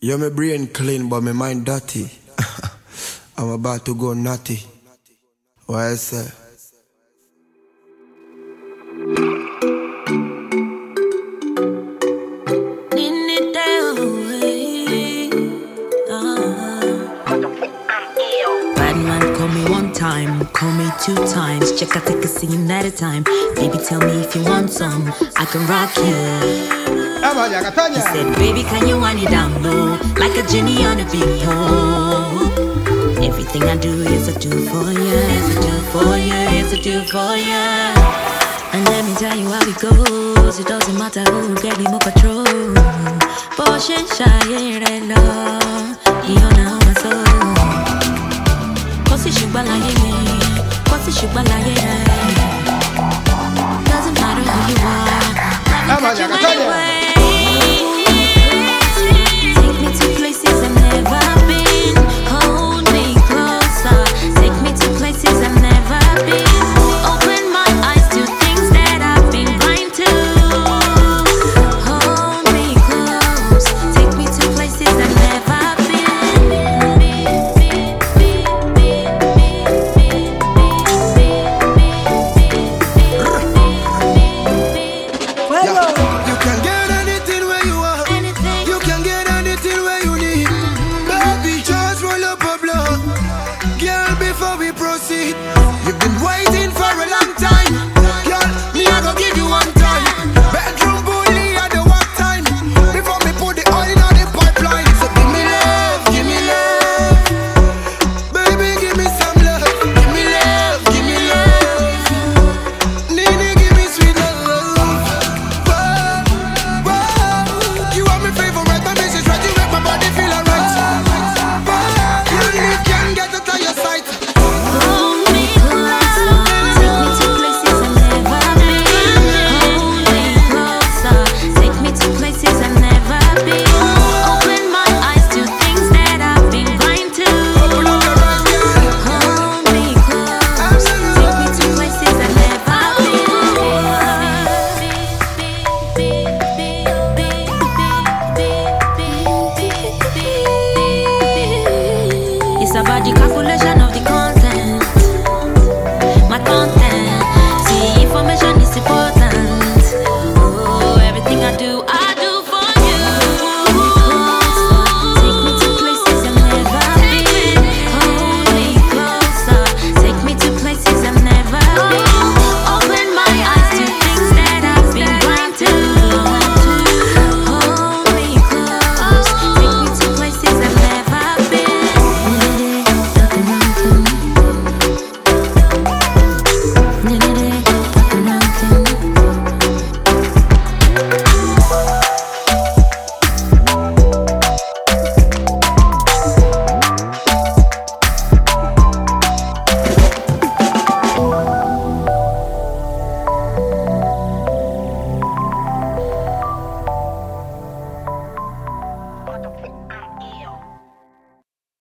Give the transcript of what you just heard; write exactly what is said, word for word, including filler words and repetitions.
Yeah, my brain clean, but my mind dirty. I'm about to go nutty. What I say? Bad man, call me one time, call me two times. Check, I take a scene at a time. Baby, tell me if you want some, I can rock you. He said, baby, can you wind it down low, like a genie on a big pole. Everything I do is a do for you, is a do for you, is a do for you. And let me tell you how it goes. It doesn't matter who get him up patrol. Portion shy, red love, you know my soul. Cause it's sugar like me, cause it's sugar like Doesn't matter who you are, love you anyway.